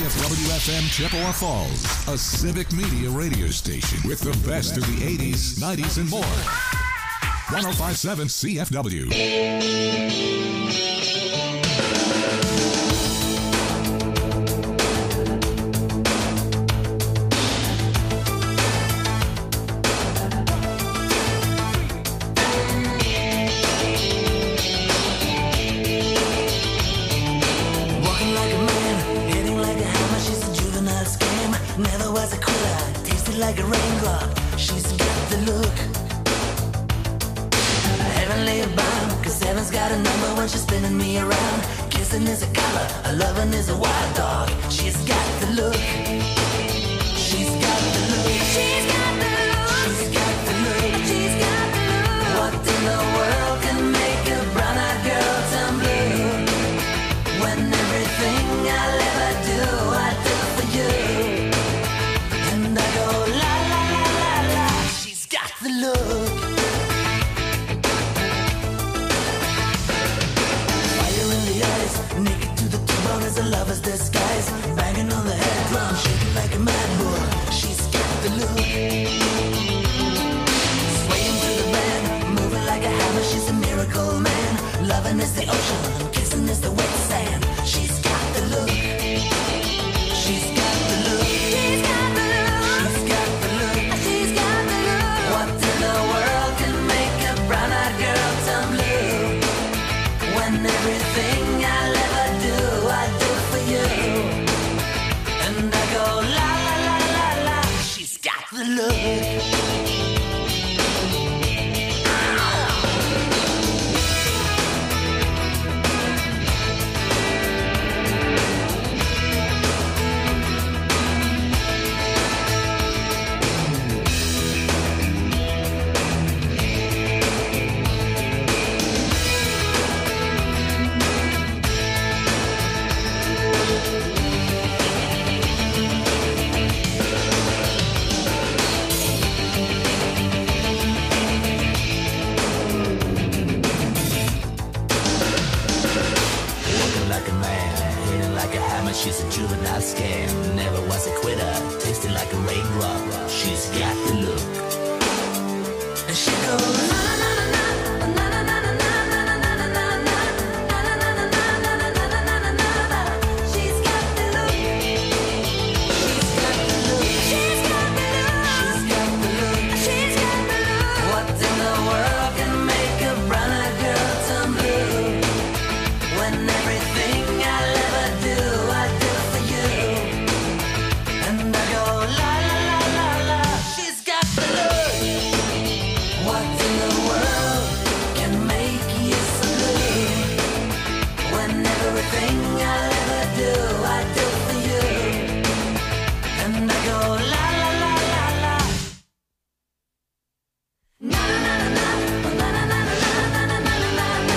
CFW-FM Chippewa Falls, a civic media radio station with the best of the 80s, 90s, and more. 105.7 CFW. Like a raindrop, she's got the look. Heavenly bound, cause heaven's got a number when she's spinning me around. Kissing is a color, a loving is a wild dog. She's got the look. She's got the look. She's got the look. She's got the look. She's got the look. What in the world can make a brown-eyed girl turn blue? When everything I'll ever do, I do for you. And I go la la la la la. She's got the look. Fire in the eyes, naked to the bone as a lover's disguise. Banging on the head drum, shaking like a mad bull. She's got the look. Swaying through the band, moving like a hammer. She's a miracle man. Loving is the ocean, kissing is the wet sand. She's got the look. She's got the look. She's got the look. She's got the look. She's got the look. What in the world can make a brown-eyed girl turn blue? When everything I'll ever do, I do for you. And I go la la la la la. She's got the look. She's a juvenile scam, never was a quitter, tasted like a raindrop. She's got the look. And she goes na na na na na na na na na na na na na. She's got the look. She's got the look. She's got the look. She's got the look. What in the world can make a brown-eyed girl turn blue? When everything I'll ever do, I do for you. And I go la la la la la. She's got the look. What in the world can make you so blue? When everything I'll ever do, I do for you. And I go la la la la la. Na na na na na na na na na na na na.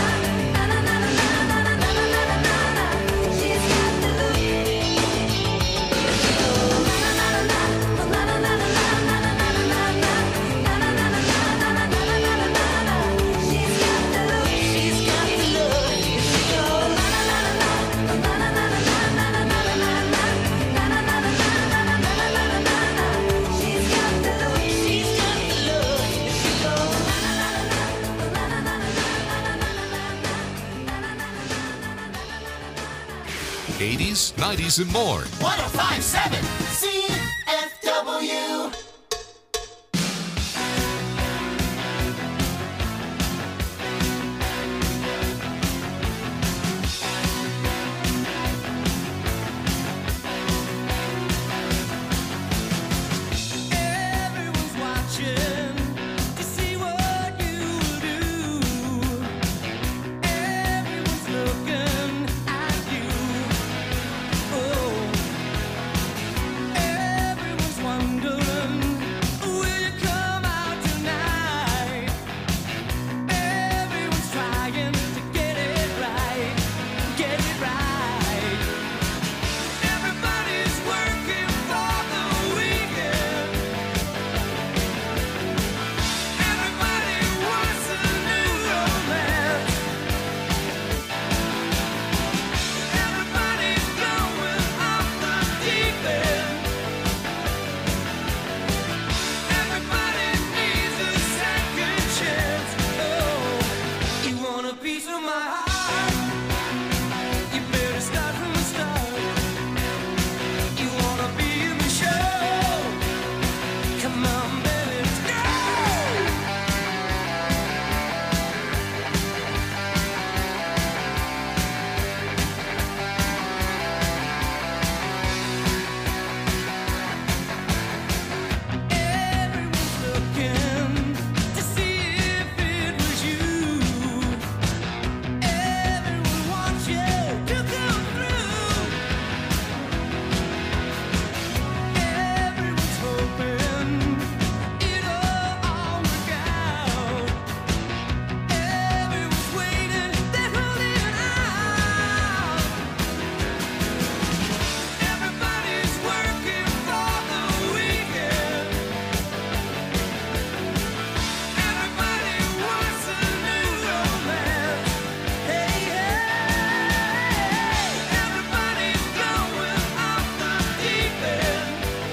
She's got the look. She goes na na na na na na na na na na na na na. She's got the look. She's got the look. She goes na na na na na na na na na na na na. She's got the look. She's got the look. She goes na na na na na na na na. 80s, 90s, and more. 105.7 CFW. Everyone's watching to see what you do. Everyone's looking at you. Oh, want a piece of my heart? You better start from the start. You wanna be in the show? Come on, baby, let's go. Everyone's looking to see if it was you. Everyone wants you to come through. Everyone's hoping it'll all work out. Everyone's waiting, they're holding out. Everybody's working for the weekend. Everybody wants a new romance. Hey, hey, everybody's going off the deep end.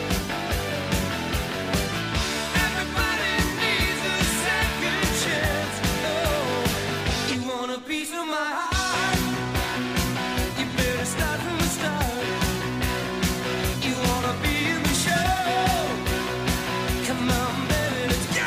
Everybody needs a second chance. Oh, you want a piece of my heart? You better start from the start. You wanna be in the show? Come on, baby, let's go.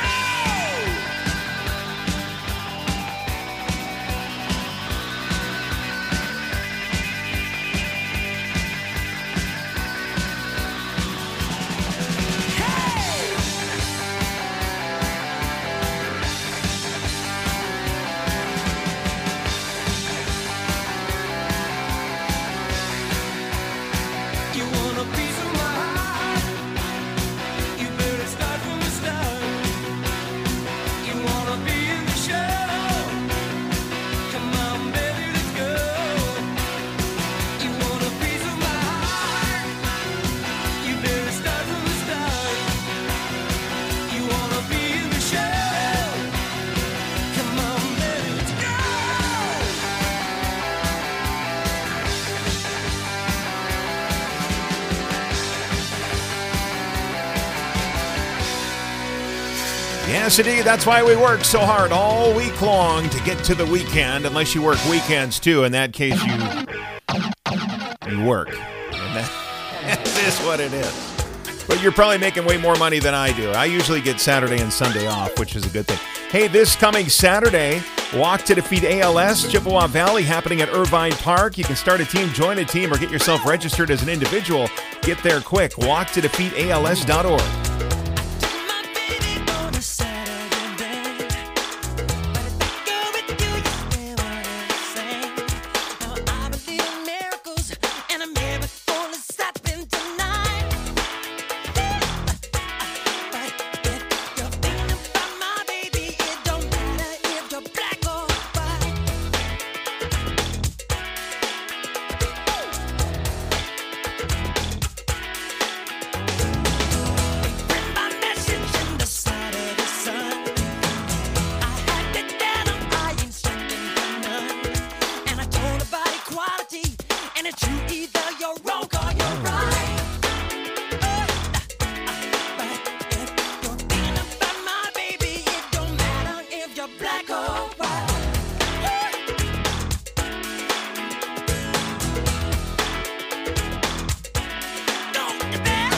You want a piece of my heart? You better start from the start. You wanna be in the show? Come on, baby, let's go. You want a piece of my heart? You better start from the start. You wanna be in the show? Come on, baby, let's go. Yes, indeed. That's why we work so hard all week long to get to the weekend, unless you work weekends too. In that case, you work. And that is what it is. But you're probably making way more money than I do. I usually get Saturday and Sunday off, which is a good thing. Hey, this coming Saturday, Walk to Defeat ALS, Chippewa Valley, happening at Irvine Park. You can start a team, join a team, or get yourself registered as an individual. Get there quick. WalkToDefeatALS.org. My baby on a Saturday, but if I go with you, you never sing. Now I believe in miracles, and a miracle is happening tonight. But if you're thinking about my baby, it don't matter if you're black or white. Bring my message in the Saturday sun. I had to tell 'em I ain't searching for none. And I told about equality, and it's you, either you're wrong or you're right. But if you're thinking about my baby, it don't matter if you're black or white. Don't you dare.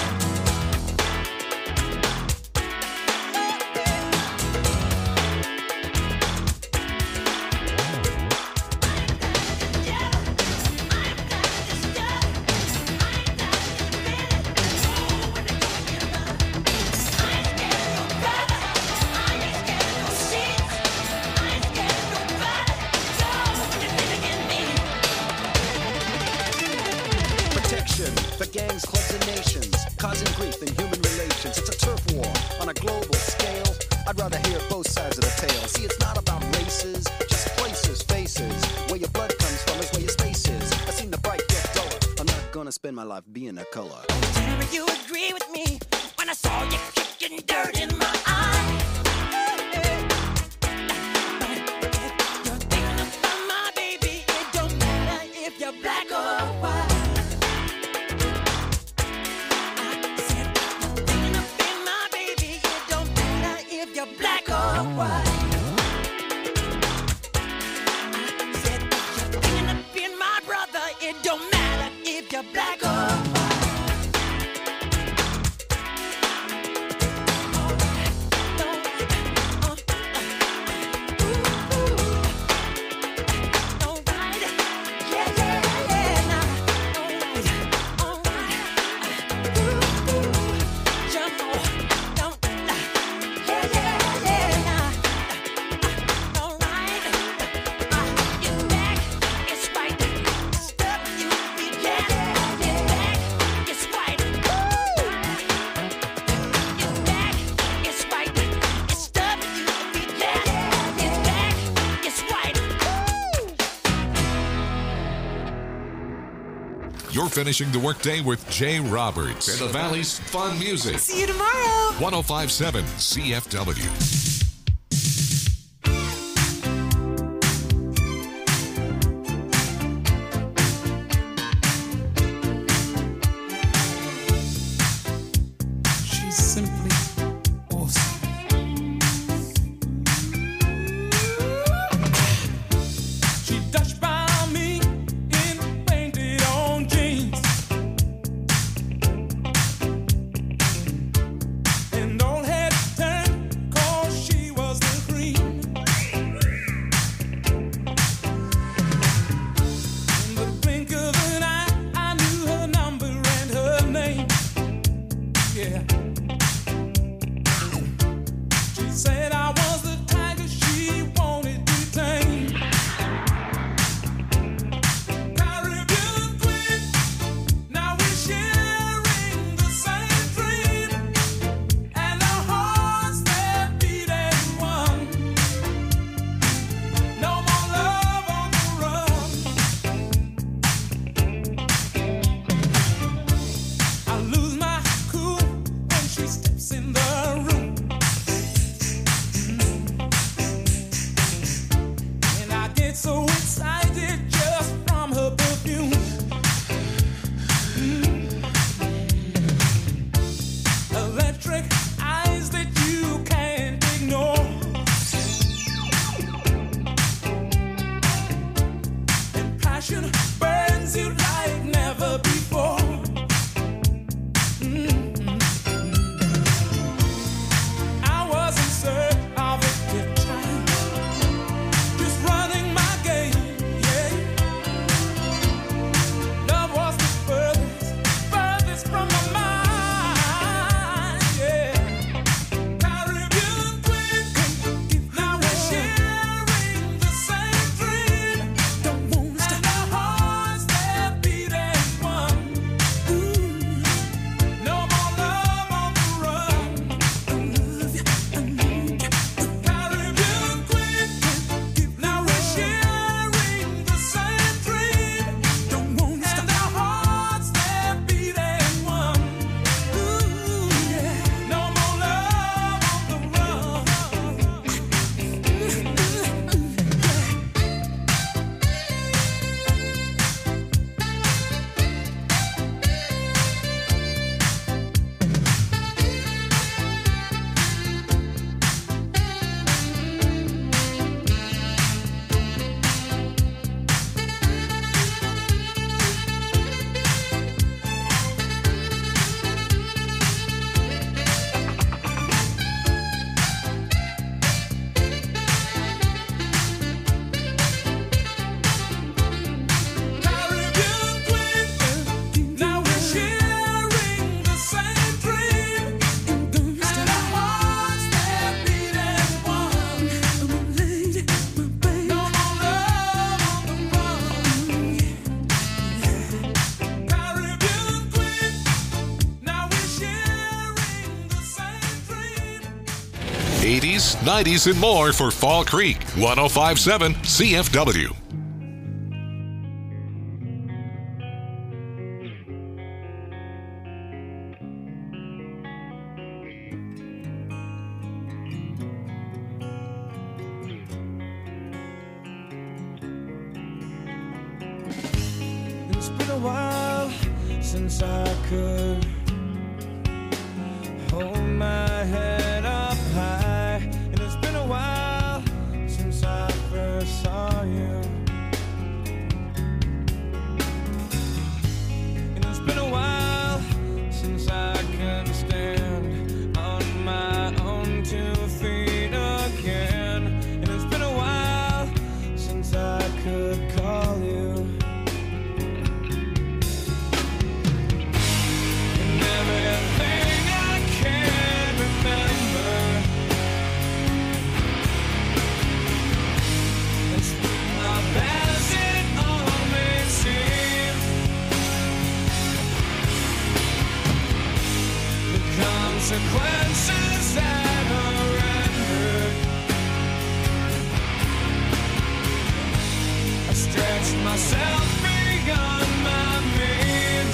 Protection for gangs, clubs, and nations, causing grief in human relations. It's a turf war on a global scale. I'd rather hear both sides of the tale. See, it's not about races, just places, faces. Where your blood comes from is where your space is. I've seen the bright get duller. I'm not gonna spend my life being a color. Tell me you agree with me when I saw you kicking dirt in my eye. But if you're thinking about my baby, it don't matter if you're black or white. I said, you're thinking about my baby, it don't matter if you're black or white. you're black or white. You're finishing the workday with Jay Roberts and the Valley's fun music. See you tomorrow. 105.7 CFW. She's simply awesome. She touched by me in painted on jeans, and all had turned 'cause she was the cream. In the blink of an eye, I knew her number and her name. Yeah. She said I was the tiger she wanted to tame. Caribbean queen, now we're sharing the same dream, and our hearts they're beating one. No more love on the run. I lose my cool when she steps in the room. And I get so excited just from her perfume. Electric eyes that you can't ignore. And passion burns you like never before. I was in search of a good time, just running my game, yeah. Love was the furthest from my mind, yeah. Caribbean queen, now we're sharing the same dream. Don't wanna stop. And our hearts they're beating one. No more love on the run. Caribbean queen, now we're sharing the same dream. Don't wanna stop. And our hearts they're beating one. No more love on the run. Caribbean queen, now we're sharing the same dream, and our hearts they're beating one. No more love on the run. Caribbean queen, now we're sharing the same dream. 80s, 90s, and more for Fall Creek. 105.7 CFW. It's been a while since I could hold my head up high, and it's been a while since I first saw you. could call you. And everything I can remember is not as it all may seem. The consequences that are rendered, I stretched myself beyond my means.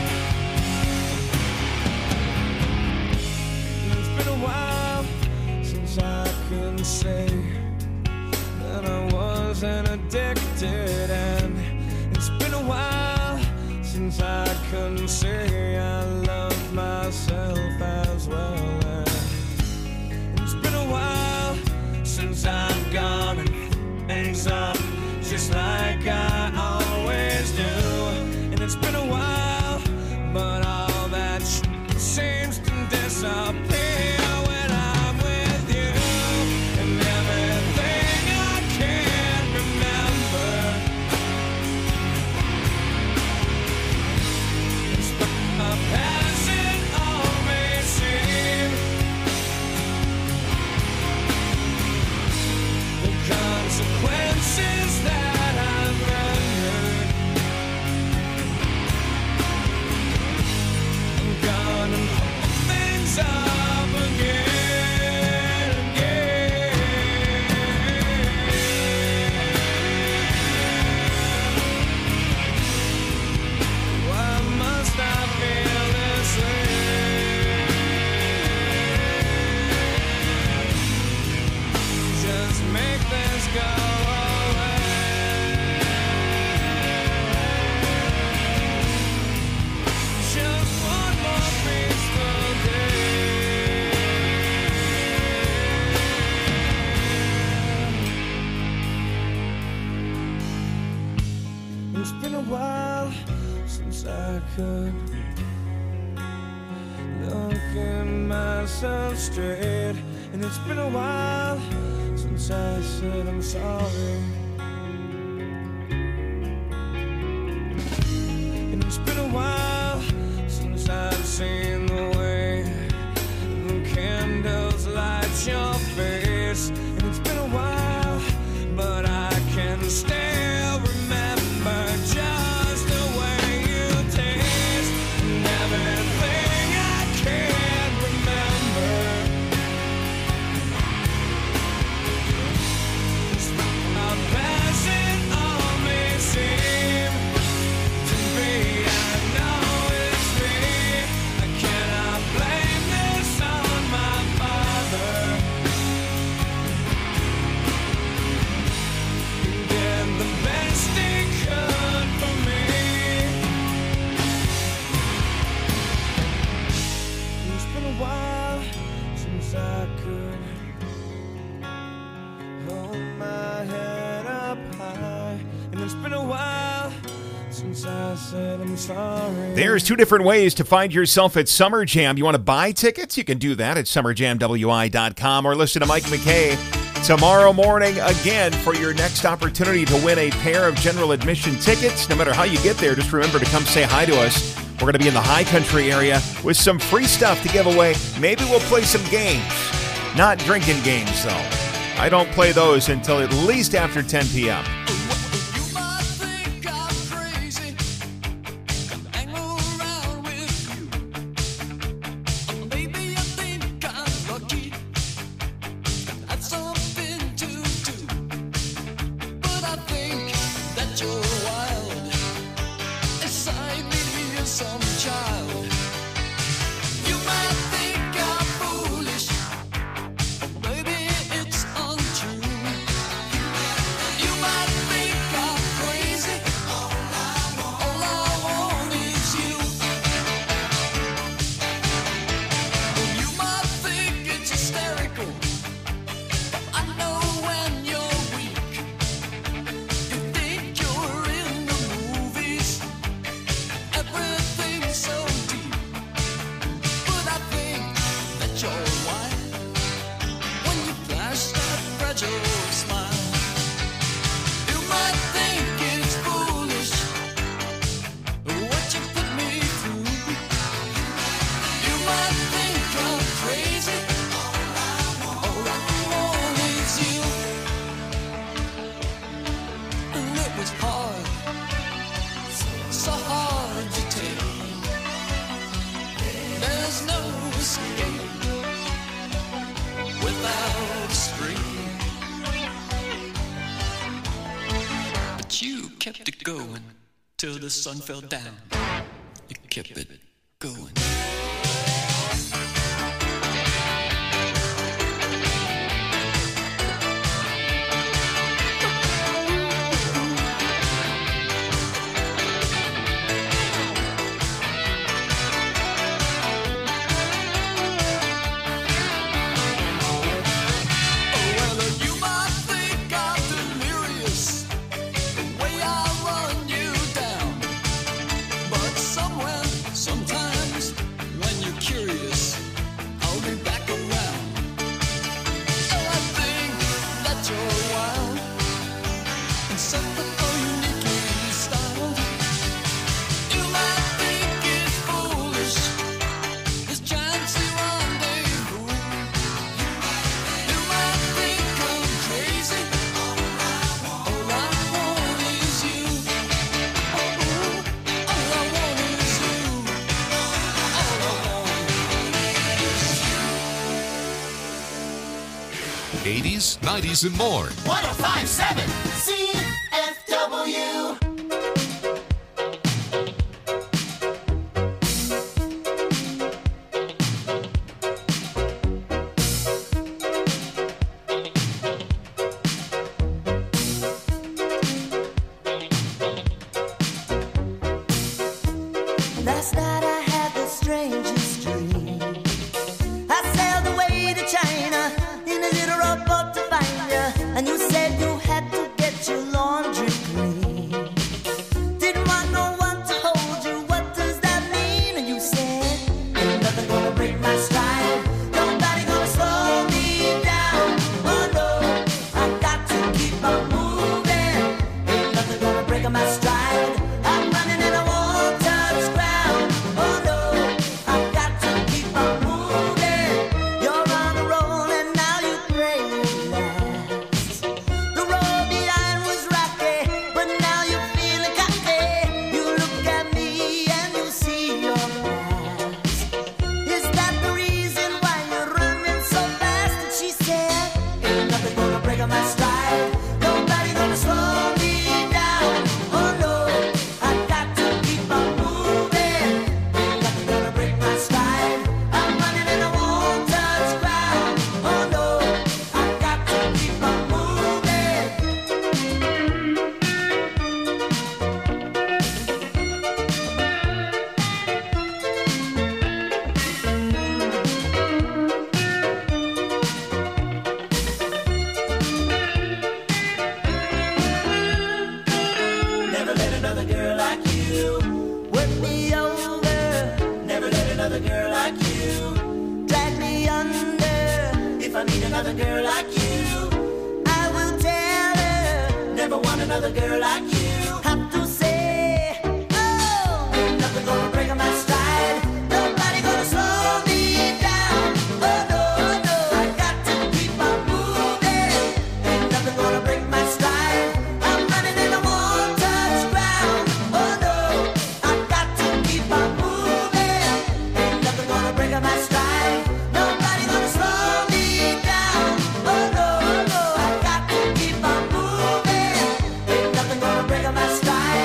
And it's been a while since I can say that I wasn't addicted, and it's been a while since I can say I love myself as well. And it's been a while since I've gone and things up just like I always do. And it's been a while, but all that seems to disappear when I'm with you. And everything I can remember is a past it all may seem. The consequences that I've rendered, I'm gonna hold things up again, Why must I feel this way? Just make this go away. Just one more peaceful day. It's been a while since I could look at myself straight, and it's been a while since I said I'm sorry. And it's been a while since I've seen the way the candles light your face. And it's been a while, but I can still remember just the way you taste. And everything I can remember is how past it all may seem to be. I know it's me. I cannot blame this on my father. He did the best he could for me. It's been a while since I could hold my head up high, and it's been a while since I said I'm sorry. There's two different ways to find yourself at Summer Jam. You want to buy tickets? You can do that at summerjamwi.com or listen to Mike McKay tomorrow morning again for your next opportunity to win a pair of general admission tickets. No matter how you get there, just remember to come say hi to us. We're going to be in the High Country area with some free stuff to give away. Maybe we'll play some games. Not drinking games, though. I don't play those until at least after 10 p.m. You might think I'm crazy, hang around with you. Maybe I think I'm lucky, that's something to do. But I think that you're wild, inside me is some child. You might think I'm foolish, maybe it's untrue. You might think I'm crazy, all I want is you. You might think it's hysterical, I know when you're weak. You think you're in the movies, everything's so was hard, so hard to take. There's no escape without a string. But you kept it going till the sun fell down. You kept it going. '80s, '90s, and more. 1057 CFW. Last night I had the strangest dream. I sailed away to China in a little rowboat to find you, and you said you had to get your laundry clean. Didn't want no one to hold you. What does that mean? And you said, ain't nothing gonna break my stride. Nobody gonna slow me down. Oh no, I got to keep on moving. Ain't nothing gonna break my stride. I'm running and I won't touch ground. Oh no, I got to keep on moving. You're on a roll and now you pray it lasts. The road behind was rocky, but now you're feeling cocky. You look at me and you see your past. Is that the reason why you're running so fast? And she said, ain't nothing gonna break my stride. Nobody gonna slow me down. Oh no, I got to keep on moving. Ain't nothing gonna break my stride. I'm running and I won't touch ground. Oh no, I got to keep on moving. Never let another girl like you. Work me over, Never let another girl like you. drag me under. If I meet another girl like you, I will tell her. never want another girl like you. Have to say, oh, ain't nothing gonna break my stride. Nobody gonna slow me down. Oh no, no, I got to keep on moving. Ain't nothing gonna break my stride. I'm running and I won't touch ground. Oh no, I got to keep on moving. Ain't nothing gonna break my stride. Nobody gonna slow me down. Oh no, no, I got to keep on moving. Ain't nothing gonna break my stride.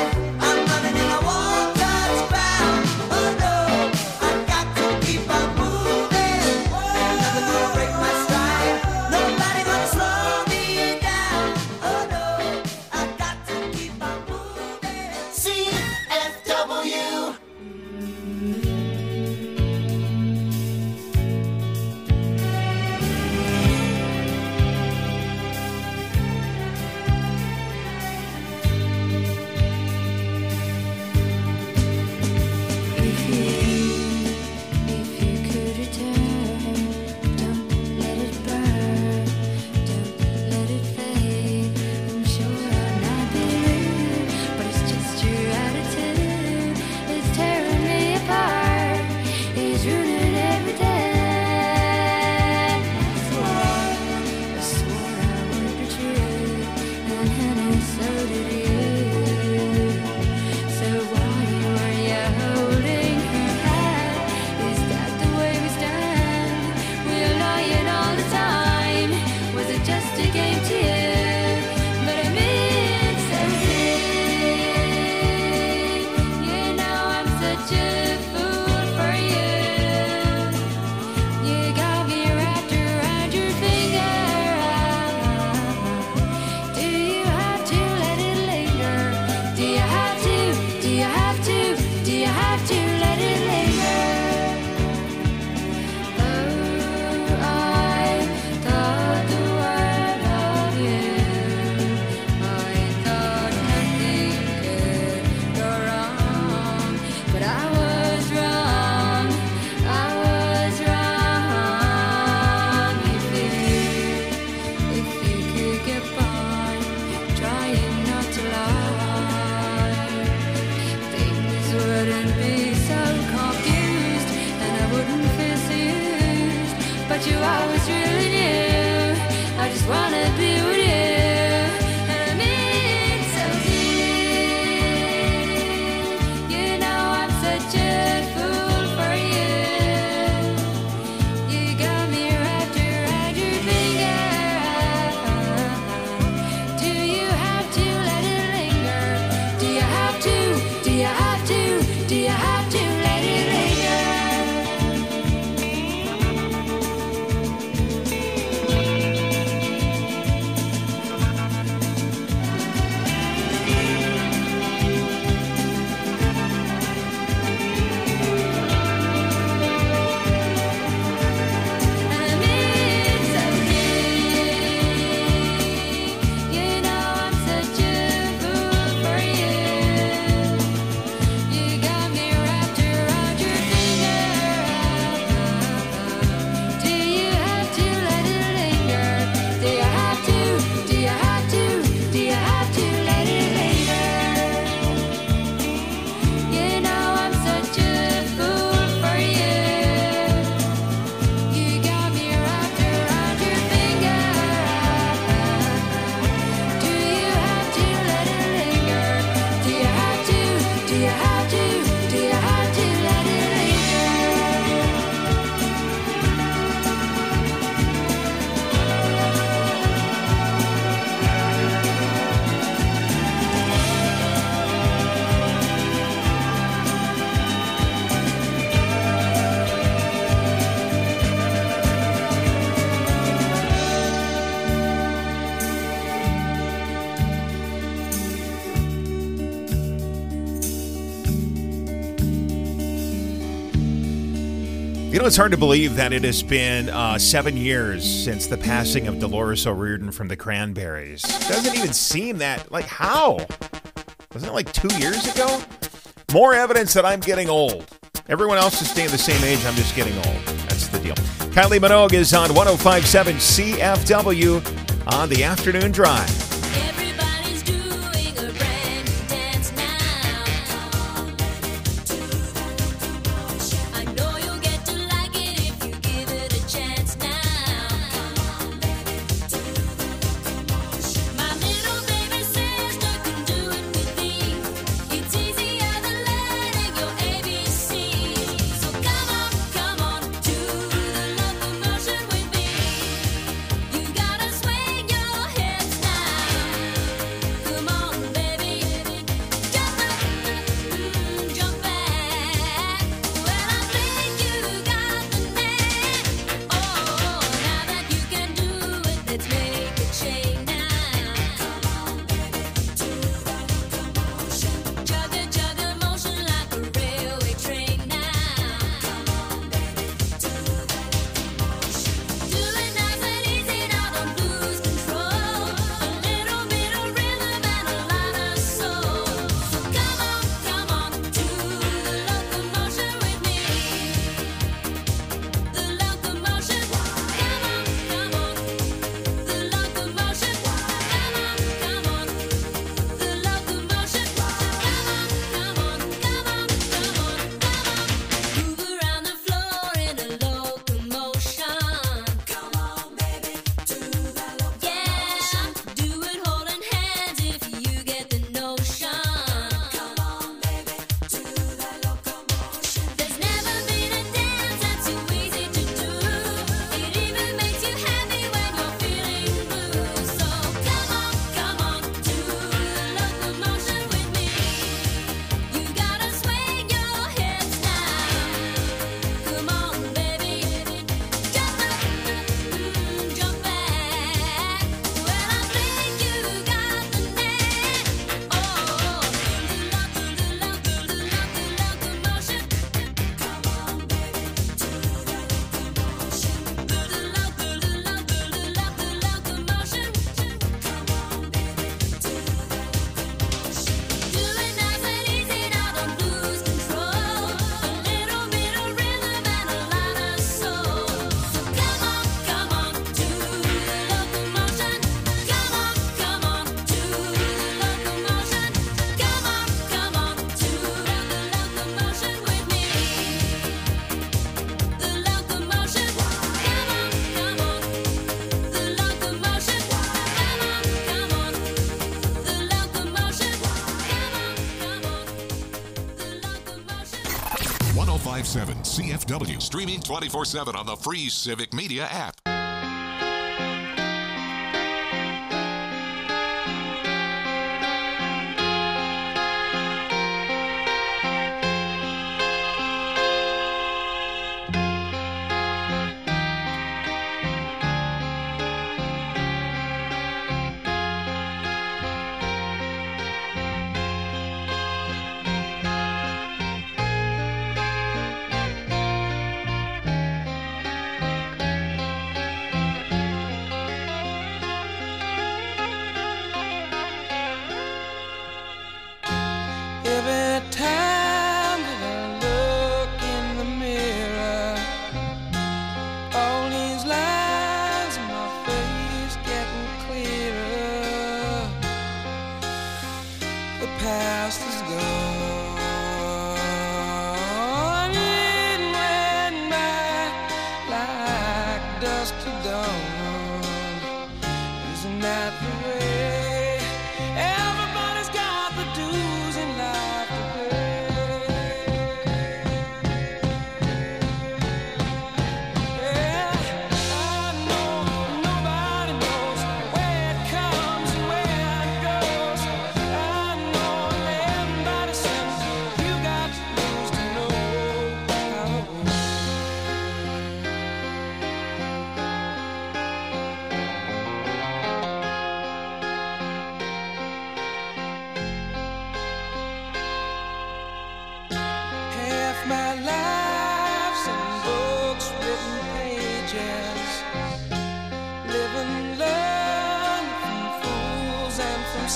You know, it's hard to believe that it has been 7 years since the passing of Dolores O'Riordan from the Cranberries. Doesn't even seem that, like, how? Wasn't it like 2 years ago? More evidence that I'm getting old. Everyone else is staying the same age, I'm just getting old. That's the deal. Kylie Minogue is on 105.7 CFW on the afternoon drive. Everybody's doing a brand new dance now. I know you'll get to like it if you give it a chance now. My little baby sister can do it with me. It's easier than learning your ABC. So come on, do the locomotion with me. You gotta swing your hips now. Come on, baby, jump up, jump back. Well, I think you got the knack. Oh, now that you can do it, let's make a change now. Juggle, juggle motion like a railway train now. Do it nice and easy, now don't lose control. A little bit of rhythm and a lot of soul. So come on, do the locomotion with me. The locomotion, come on, the locomotion, come on, the locomotion, move around the floor in a locomotion. Come on, baby, do the locomotion. Yeah, do it holding hands if you get the notion. Come on, baby, do the locomotion. There's never been a dance that's so easy to do. It even makes you happy when you're feeling blue. So come on, do the locomotion with me. You gotta swing your hips now. Come on, baby, jump up, jump back. Well, I think you got the knack. Oh, the locomotion. Come on, baby, do the locomotion. The locomotion. Come on, baby, do the locomotion. Do it nice and easy, now don't lose control. A little bit of rhythm and a lot of soul. So come on, do the locomotion. Come on, do the locomotion. Come on, do the locomotion with me. The locomotion, come on, the locomotion, come on, the locomotion, the locomotion. 1057 CFW. Streaming 24/7 on the free Civic Media app. Every time that I look in the mirror, all these lines in my face getting clearer. The past is gone, it went by like dusk to dawn. Isn't that the way? Everybody's got the dues in life to pay. Yeah, I know nobody knows where it comes and where it goes. I know everybody says you got to lose to know how to win. Half my life's in a book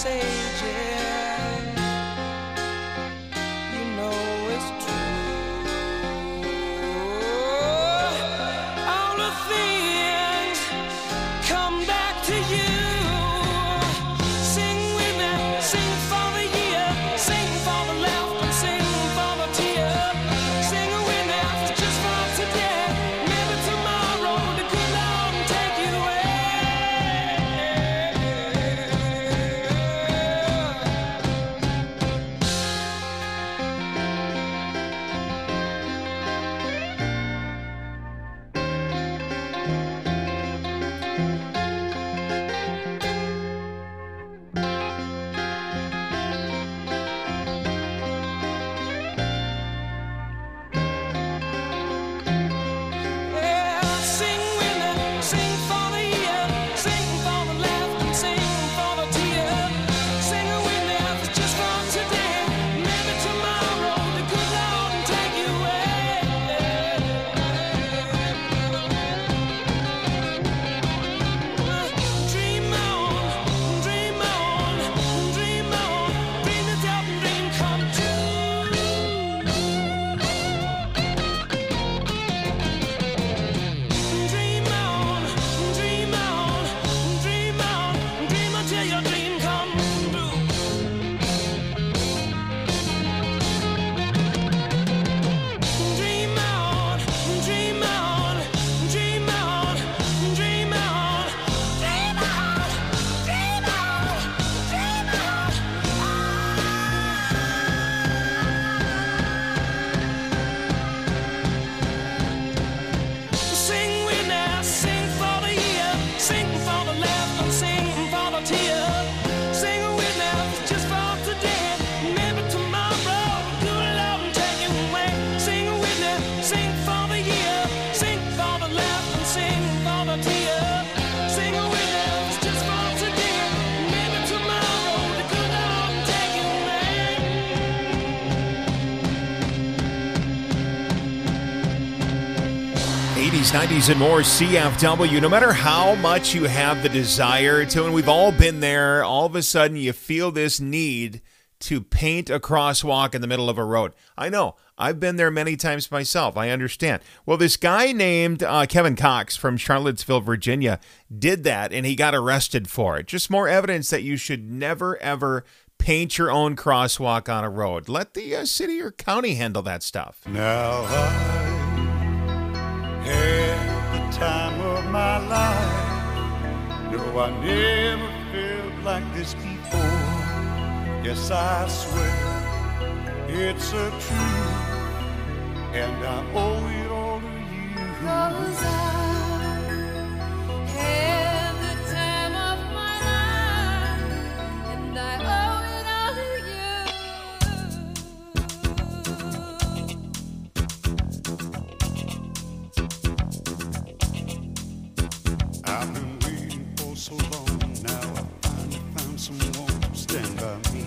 sages. You know it's true. All the things come back to you. Sing with me, sing for the year, sing for the laughter, sing for the tear. Sing with me just for today. Maybe tomorrow the good Lord will take you away. Yeah, sing with me, sing for the year, sing for the laughter, sing for the tear. Sing with me just for today. Maybe tomorrow the good Lord will take you away. Dream on, dream on, dream on, dream it up and dream come true. Dream on, dream on, dream on, dream until your dream comes true. Dream on, dream on, dream on, dream on, dream on, dream on, dream on. Sing with me, sing for the year, sing for the laughter, sing for the tear. Sing with me just for today. Maybe tomorrow the good Lord will take you away. Sing with me, sing for the year, sing for the laughter, sing for the tear. Sing with me just for today. Maybe tomorrow the good Lord will take you away. 80s, 90s, and more CFW. No matter how much you have the desire to, and we've all been there, all of a sudden you feel this need to paint a crosswalk in the middle of a road. I know. I've been there many times myself. I understand. Well, this guy named Kevin Cox from Charlottesville, Virginia, did that, and he got arrested for it. Just more evidence that you should never, ever paint your own crosswalk on a road. Let the city or county handle that stuff. Now I had the time of my life. No, I never felt like this before. Yes, I swear it's a truth, and I owe it all to you. 'Cause I had the time of my life, and I owe it all to I've been waiting for so long. Now I finally found someone to stand by me.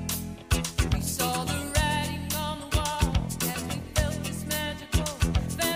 We saw the writing on the wall as we felt this magical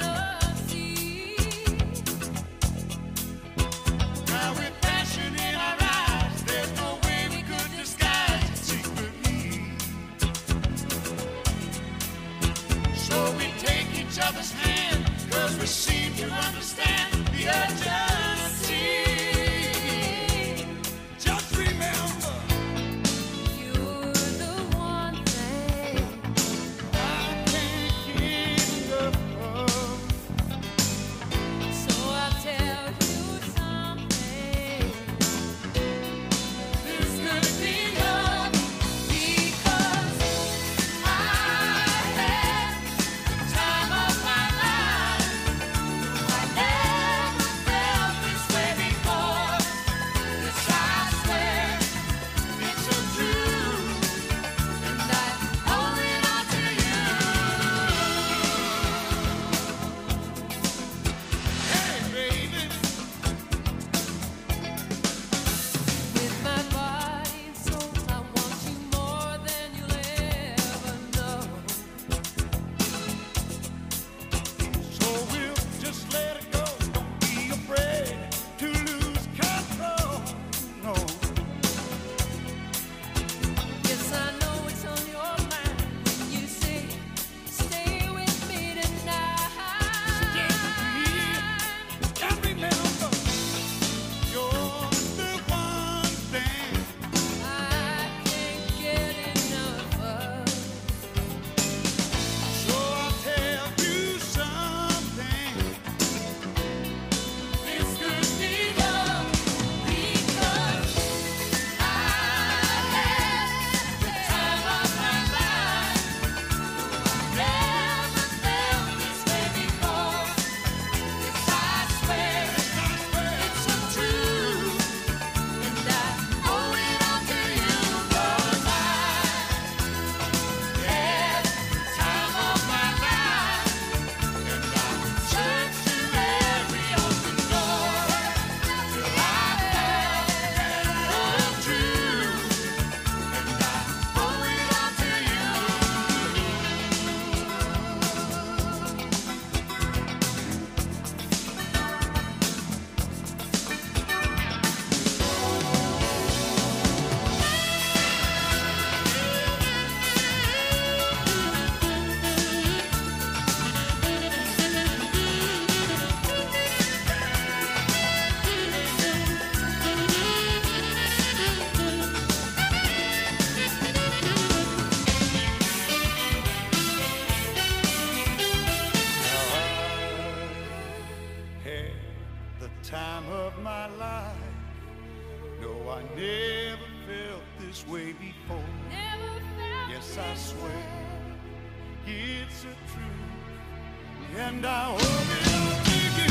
this way before. Yes, I swear it's a truth, and I owe it all to you.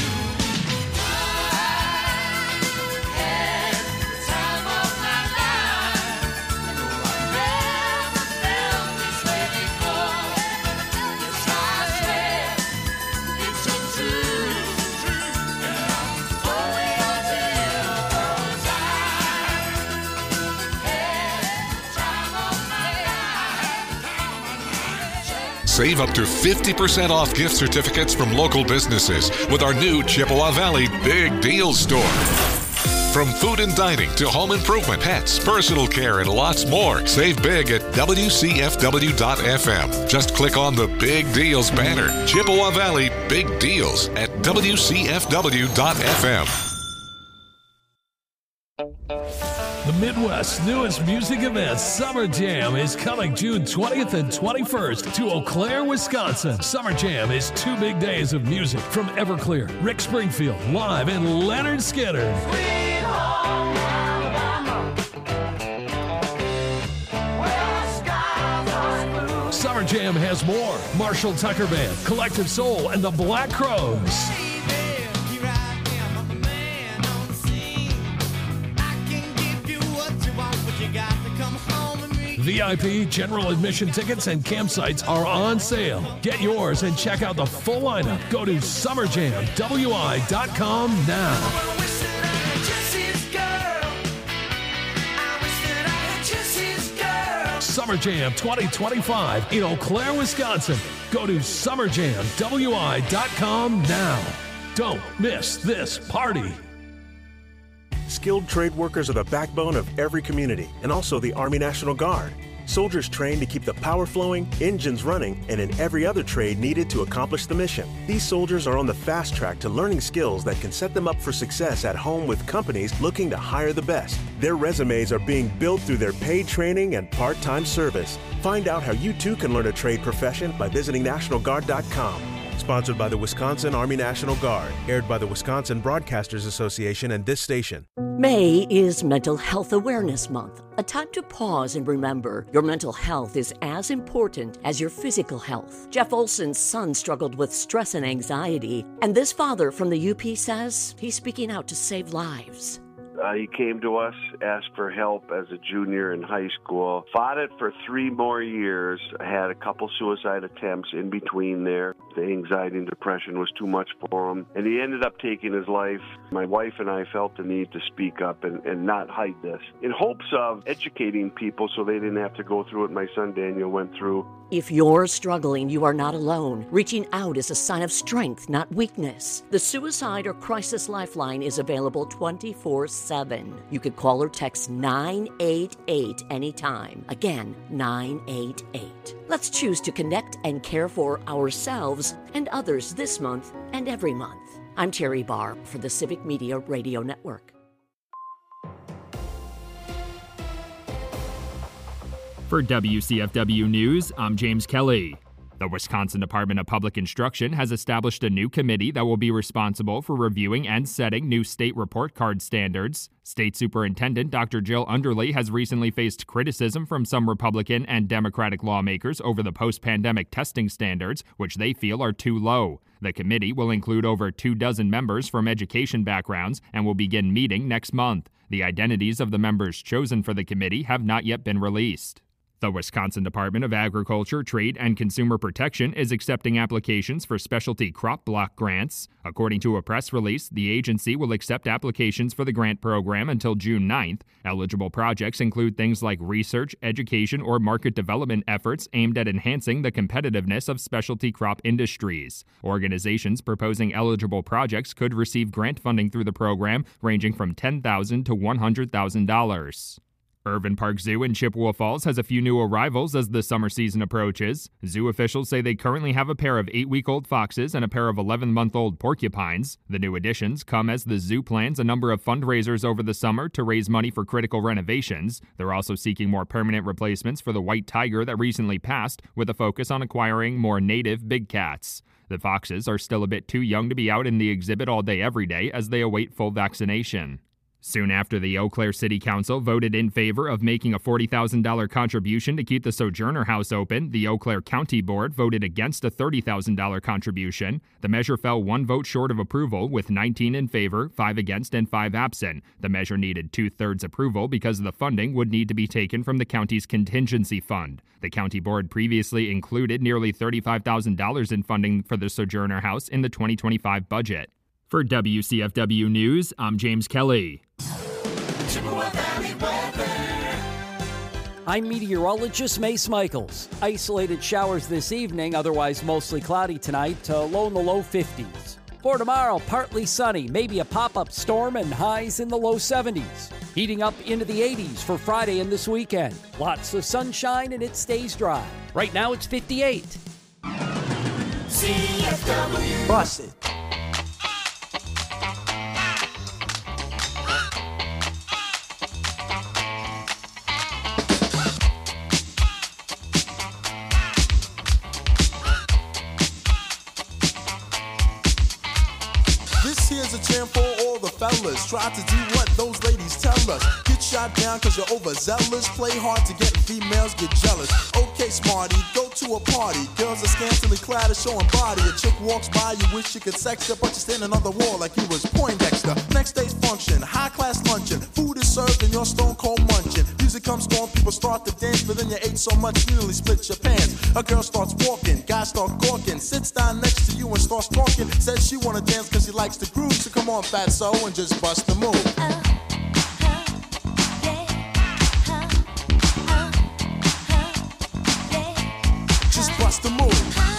Save up to 50% off gift certificates from local businesses with our new Chippewa Valley Big Deals store. From food and dining to home improvement, pets, personal care, and lots more. Save big at WCFW.FM. Just click on the Big Deals banner. Chippewa Valley Big Deals at WCFW.FM. The Midwest's newest music event, Summer Jam, is coming June 20th and 21st to Eau Claire, Wisconsin. Summer Jam is 2 big days of music from Everclear, Rick Springfield, live, and Leonard Skinner. Sweet home Alabama, where the skies are blue. Summer Jam has more. Marshall Tucker Band, Collective Soul, and the Black Crowes. VIP, general admission tickets, and campsites are on sale. Get yours and check out the full lineup. Go to summerjamwi.com now. I wish that I had Jesse's girl. I wish that I had Jesse's girl. Summer Jam 2025 in Eau Claire, Wisconsin. Go to summerjamwi.com now. Don't miss this party. Skilled trade workers are the backbone of every community and also the Army National Guard. Soldiers trained to keep the power flowing, engines running, and in every other trade needed to accomplish the mission. These soldiers are on the fast track to learning skills that can set them up for success at home with companies looking to hire the best. Their resumes are being built through their paid training and part-time service. Find out how you too can learn a trade profession by visiting NationalGuard.com. Sponsored by the Wisconsin Army National Guard. Aired by the Wisconsin Broadcasters Association and this station. May is Mental Health Awareness Month, a time to pause and remember your mental health is as important as your physical health. Jeff Olson's son struggled with stress and anxiety, and this father from the UP says he's speaking out to save lives. He came to us, asked for help as a junior in high school, fought it for 3 more years, had a couple suicide attempts in between there. The anxiety and depression was too much for him, and he ended up taking his life. My wife and I felt the need to speak up and not hide this, in hopes of educating people so they didn't have to go through what my son Daniel went through. If you're struggling, you are not alone. Reaching out is a sign of strength, not weakness. The Suicide or Crisis Lifeline is available 24/7. You could call or text 988 anytime. Again, 988. Let's choose to connect and care for ourselves and others this month and every month. I'm Terry Barr for the Civic Media Radio Network. For WCFW News, I'm James Kelly. The Wisconsin Department of Public Instruction has established a new committee that will be responsible for reviewing and setting new state report card standards. State Superintendent Dr. Jill Underley has recently faced criticism from some Republican and Democratic lawmakers over the post-pandemic testing standards, which they feel are too low. The committee will include over 24 members from education backgrounds and will begin meeting next month. The identities of the members chosen for the committee have not yet been released. The Wisconsin Department of Agriculture, Trade, and Consumer Protection is accepting applications for specialty crop block grants. According to a press release, the agency will accept applications for the grant program until June 9th. Eligible projects include things like research, education, or market development efforts aimed at enhancing the competitiveness of specialty crop industries. Organizations proposing eligible projects could receive grant funding through the program, ranging from $10,000 to $100,000. Irvin Park Zoo in Chippewa Falls has a few new arrivals as the summer season approaches. Zoo officials say they currently have a pair of 8-week-old foxes and a pair of 11-month-old porcupines. The new additions come as the zoo plans a number of fundraisers over the summer to raise money for critical renovations. They're also seeking more permanent replacements for the white tiger that recently passed, with a focus on acquiring more native big cats. The foxes are still a bit too young to be out in the exhibit all day every day as they await full vaccination. Soon after, the Eau Claire City Council voted in favor of making a $40,000 contribution to keep the Sojourner House open. The Eau Claire County Board voted against a $30,000 contribution. The measure fell one vote short of approval, with 19 in favor, 5 against, and 5 absent. The measure needed 2/3 approval because the funding would need to be taken from the county's contingency fund. The county board previously included nearly $35,000 in funding for the Sojourner House in the 2025 budget. For WCFW News, I'm James Kelly. Chippewa Valley weather. I'm meteorologist Mace Michaels. Isolated showers this evening, otherwise mostly cloudy tonight, low in the low 50s. For tomorrow, partly sunny, maybe a pop-up storm, and highs in the low 70s. Heating up into the 80s for Friday and this weekend. Lots of sunshine and it stays dry. Right now it's 58. CFW. Busted. This here's a jam for all the fellas. Try to do what those ladies tell us. Get shot down cause you're overzealous. Play hard to get females get jealous. Okay, smarty, go to a party. Girls are scantily clad and showing body. A chick walks by, you wish you could sex her, but you're standing on the wall like you was Poindexter. Next day's function, high class luncheon. Food is served and you're stone cold munching. Music comes on, people start to dance, but then you ate so much you nearly split your pants. A girl starts walking, guys start gawking, sits down next to you and starts talking. Says she wanna dance cause she likes the groove, so come on fatso and just bust the move. Just bust the move.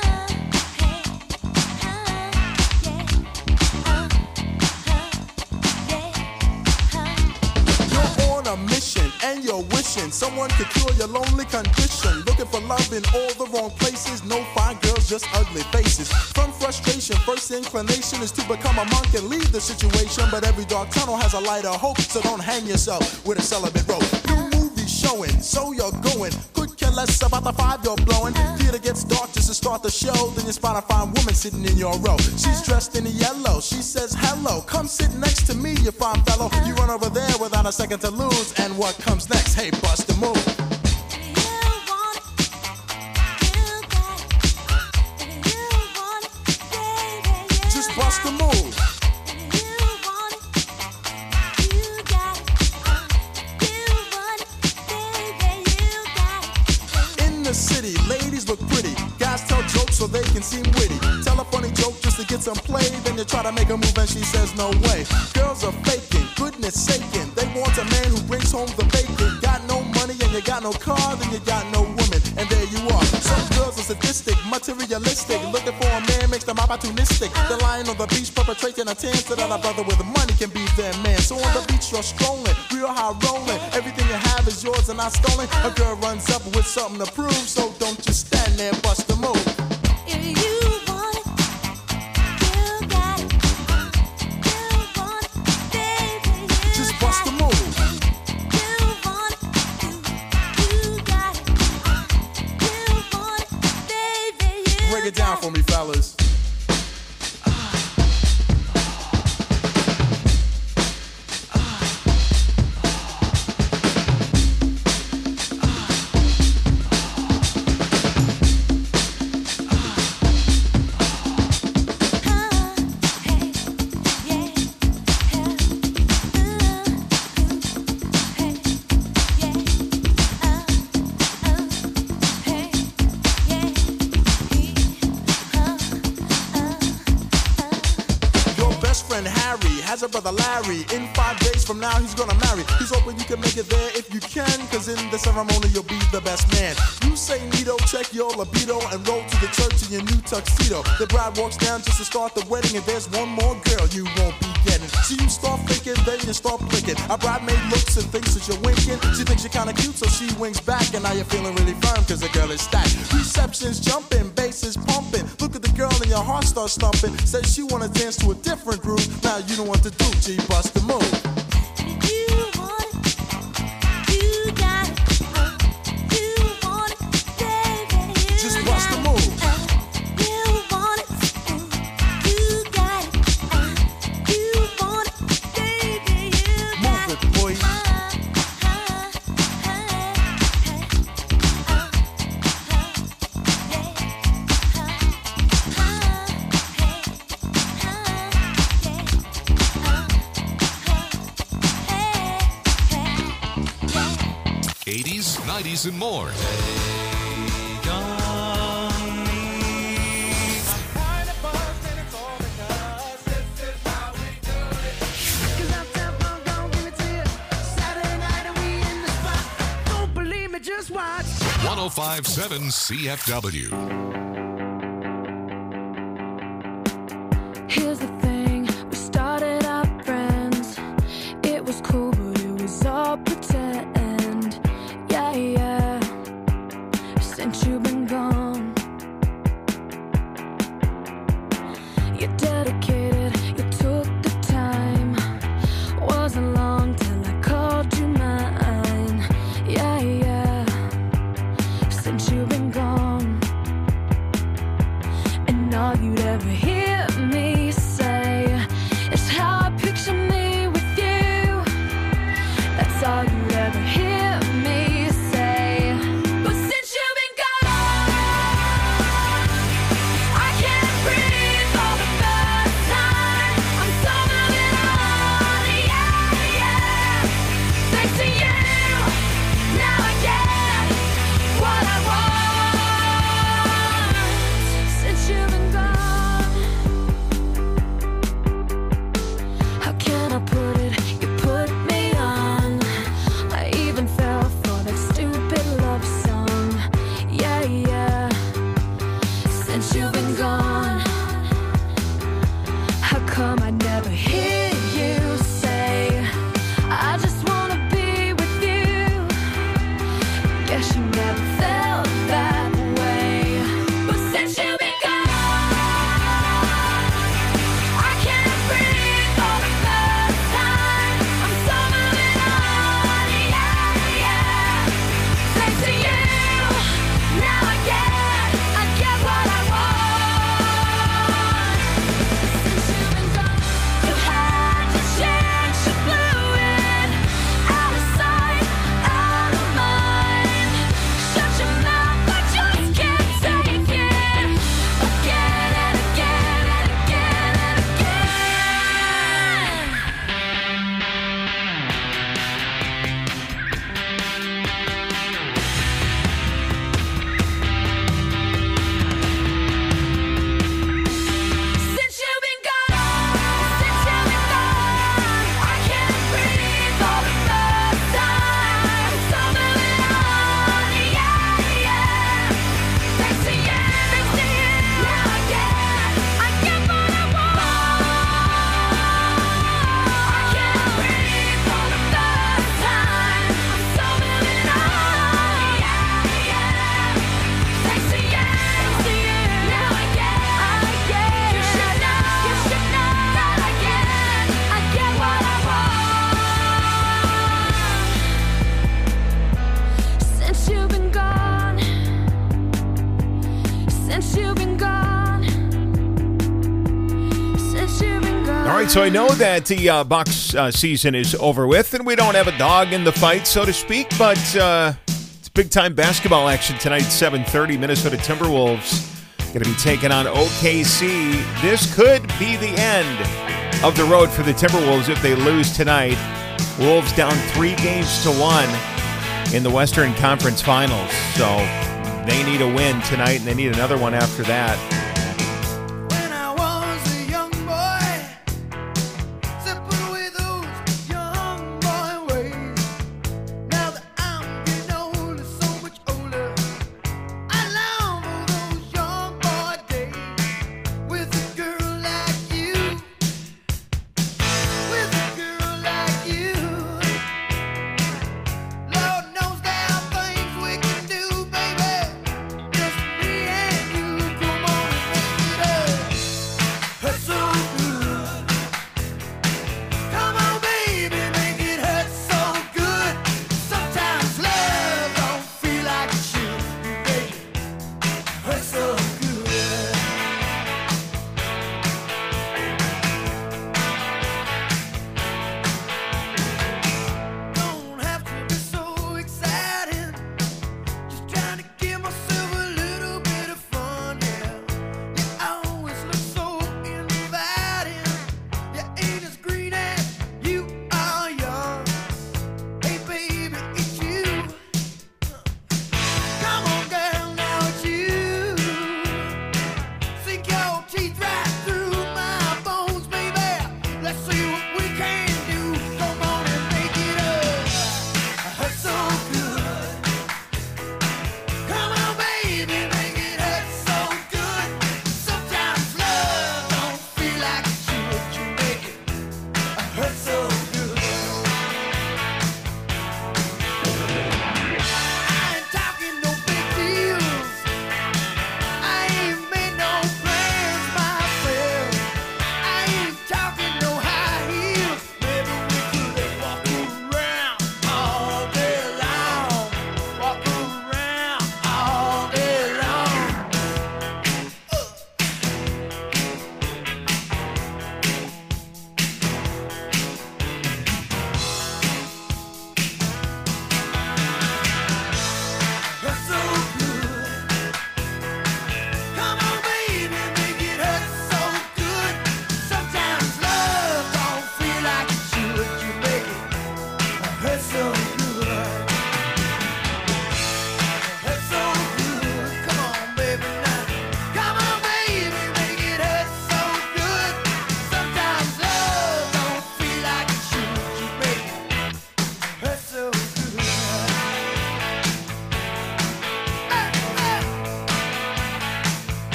You're on a mission and you're wishing someone could cure your lonely condition. Looking for love in all the wrong places. No fine girls, just ugly faces. From frustration, first inclination is to become a monk and leave the situation. But every dark tunnel has a light of hope, so don't hang yourself with a celibate rope. New movie showing, so you're going. Could care less about the 5 you're blowing. Theater gets dark just to start the show. Then you spot a fine woman sitting in your row. She's dressed in yellow. She says hello. Come sit next to me, you fine fellow. You run over there without a second to lose. And what comes next? Hey, bust the move. Just bust the move. In the city, ladies look pretty. Guys tell jokes so they can seem witty. Tell a funny joke just to get some play. Then you try to make a move and she says no way. Girls are faking, goodness saking. They want a man who brings home the bacon. Got no money and you got no car, then you got no woman. And there you are. Some girls are sadistic, materialistic. Looking for a man makes them opportunistic. They're lying on the beach perpetrating a tan so that a brother with money can be their man. So on the beach you're strolling, real high rolling. Everything you have is yours and not stolen. A girl runs up with something to prove, so don't just stand there, bust the move. Just bust the move. Break it down for me, fellas. Has a brother Larry. In 5 days from now he's gonna marry. He's hoping you can make it there if you can, cause in the ceremony you'll be the best man. You say neato, check your libido, and roll to the church in your new tuxedo. The bride walks down just to start the wedding, and there's one more girl you won't be getting. So you start thinking, then you start blinking. A bridemaid looks and thinks that you're winking. She thinks you're kinda cute, so she winks back, and now you're feeling really firm cause the girl is stacked. Reception's jumping, bass is pumping. Look at the girl and your heart starts thumping. Says she wanna dance to a different groove. Now you know what to do, G, bust the move. Just bust the move. Move 80s, 90s, and more. Just watch. 1057 CFW. Here's the thing, we started out friends. It was cool, but it was all pretend. Yeah, yeah. Since you've been gone, you're dedicated, you took the time. Wasn't long till I called you mine. Yeah, yeah. Since you've been gone, and all you'd ever hear me say is how I picture me with you. That's all you'd ever hear me say. But since you've been gone, I can't breathe for the first time. I'm so moving on, yeah, yeah. Thanks to you, now I get what I want. Since you've been gone, how can I put it? You put me on. I even fell for that stupid love song. Yeah, yeah. Since you've been gone, how come I never hear you say I just wanna be with you? Guess you never felt that way. But since you've been gone, I can't breathe for the first time. I'm so moving on, yeah, yeah. Thanks to you, now I get what I want. Since you've been gone, you had your chance, you blew it. Out of sight, out of mind. Shut your mouth, I just can't take it. Again and again and again and again. Since you've been gone, I can't breathe for the first time. I'm so moving on, yeah, yeah. Thanks to you, now I get what I want. I can't breathe for the first time. I'm so moving on, yeah, yeah. Thanks to you, now I get. You should know that I get what I want. Since you've been gone, since you've been gone, since you've been gone. All right, so I know that the Bucks season is over with, and we don't have a dog in the fight, so to speak, but it's big-time basketball action tonight, 7:30. Minnesota Timberwolves going to be taking on OKC. This could be the end of the road for the Timberwolves if they lose tonight. Wolves down 3-1 in the Western Conference Finals, so they need a win tonight, and they need another one after that.